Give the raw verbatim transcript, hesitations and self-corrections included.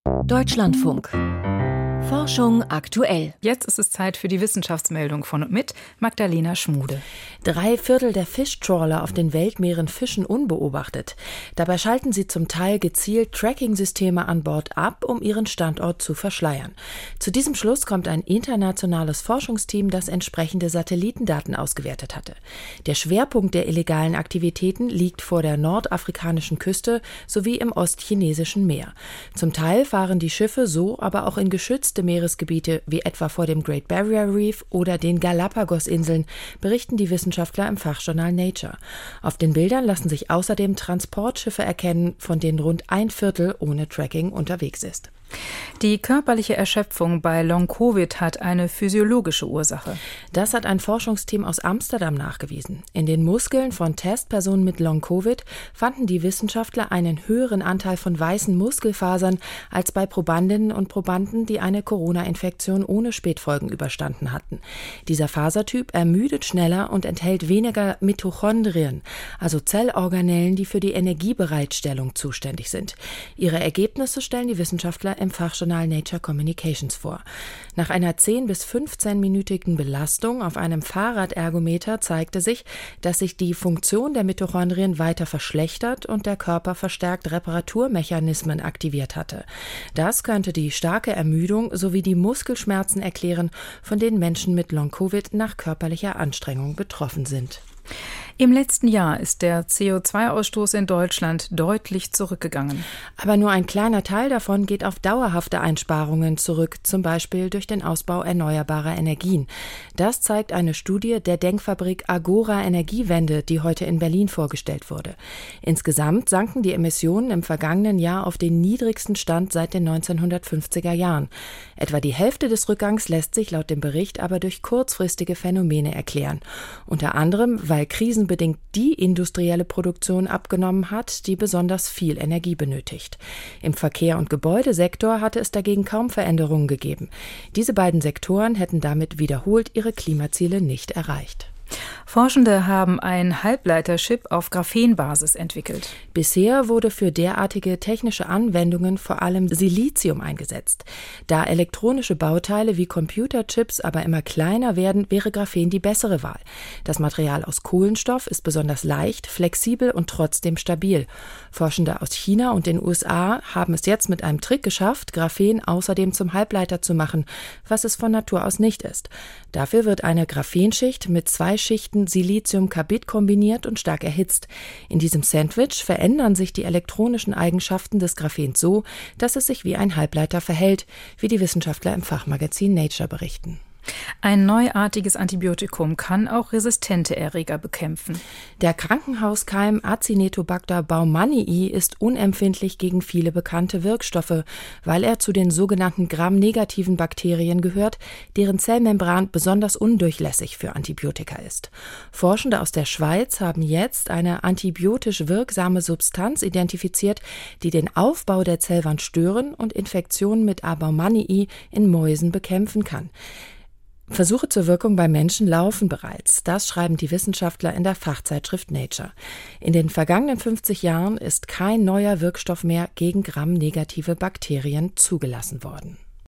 Deutschlandfunk. Forschung aktuell. Jetzt ist es Zeit für die Wissenschaftsmeldung von und mit Magdalena Schmude. Drei Viertel der Fischtrawler auf den Weltmeeren fischen unbeobachtet. Dabei schalten sie zum Teil gezielt Tracking-Systeme an Bord ab, um ihren Standort zu verschleiern. Zu diesem Schluss kommt ein internationales Forschungsteam, das entsprechende Satellitendaten ausgewertet hatte. Der Schwerpunkt der illegalen Aktivitäten liegt vor der nordafrikanischen Küste sowie im ostchinesischen Meer. Zum Teil fahren die Schiffe so aber auch in geschützte Meeresgebiete wie etwa vor dem Great Barrier Reef oder den Galapagos-Inseln, berichten die Wissenschaftler im Fachjournal Nature. Auf den Bildern lassen sich außerdem Transportschiffe erkennen, von denen rund ein Viertel ohne Tracking unterwegs ist. Die körperliche Erschöpfung bei Long-Covid hat eine physiologische Ursache. Das hat ein Forschungsteam aus Amsterdam nachgewiesen. In den Muskeln von Testpersonen mit Long-Covid fanden die Wissenschaftler einen höheren Anteil von weißen Muskelfasern als bei Probandinnen und Probanden, die eine Corona-Infektion ohne Spätfolgen überstanden hatten. Dieser Fasertyp ermüdet schneller und enthält weniger Mitochondrien, also Zellorganellen, die für die Energiebereitstellung zuständig sind. Ihre Ergebnisse stellen die Wissenschaftler im Fachjournal Nature Communications vor. Nach einer zehn- bis fünfzehnminütigen Belastung auf einem Fahrradergometer zeigte sich, dass sich die Funktion der Mitochondrien weiter verschlechtert und der Körper verstärkt Reparaturmechanismen aktiviert hatte. Das könnte die starke Ermüdung sowie die Muskelschmerzen erklären, von denen Menschen mit Long-Covid nach körperlicher Anstrengung betroffen sind. Im letzten Jahr ist der C O zwei Ausstoß in Deutschland deutlich zurückgegangen. Aber nur ein kleiner Teil davon geht auf dauerhafte Einsparungen zurück, zum Beispiel durch den Ausbau erneuerbarer Energien. Das zeigt eine Studie der Denkfabrik Agora Energiewende, die heute in Berlin vorgestellt wurde. Insgesamt sanken die Emissionen im vergangenen Jahr auf den niedrigsten Stand seit den neunzehnhundertfünfziger Jahren. Etwa die Hälfte des Rückgangs lässt sich laut dem Bericht aber durch kurzfristige Phänomene erklären. Unter anderem, weil Krisen bedingt die industrielle Produktion abgenommen hat, die besonders viel Energie benötigt. Im Verkehr- und Gebäudesektor hatte es dagegen kaum Veränderungen gegeben. Diese beiden Sektoren hätten damit wiederholt ihre Klimaziele nicht erreicht. Forschende haben ein Halbleiterchip auf Graphenbasis entwickelt. Bisher wurde für derartige technische Anwendungen vor allem Silizium eingesetzt. Da elektronische Bauteile wie Computerchips aber immer kleiner werden, wäre Graphen die bessere Wahl. Das Material aus Kohlenstoff ist besonders leicht, flexibel und trotzdem stabil. Forschende aus China und den U S A haben es jetzt mit einem Trick geschafft, Graphen außerdem zum Halbleiter zu machen, was es von Natur aus nicht ist. Dafür wird eine Graphenschicht mit zwei Schichten Siliziumkarbid kombiniert und stark erhitzt. In diesem Sandwich verändern sich die elektronischen Eigenschaften des Graphens so, dass es sich wie ein Halbleiter verhält, wie die Wissenschaftler im Fachmagazin Nature berichten. Ein neuartiges Antibiotikum kann auch resistente Erreger bekämpfen. Der Krankenhauskeim Acinetobacter baumannii ist unempfindlich gegen viele bekannte Wirkstoffe, weil er zu den sogenannten Gram-negativen Bakterien gehört, deren Zellmembran besonders undurchlässig für Antibiotika ist. Forschende aus der Schweiz haben jetzt eine antibiotisch wirksame Substanz identifiziert, die den Aufbau der Zellwand stören und Infektionen mit A. baumannii in Mäusen bekämpfen kann. Versuche zur Wirkung bei Menschen laufen bereits. Das schreiben die Wissenschaftler in der Fachzeitschrift Nature. In den vergangenen fünfzig Jahren ist kein neuer Wirkstoff mehr gegen Gram-negative Bakterien zugelassen worden.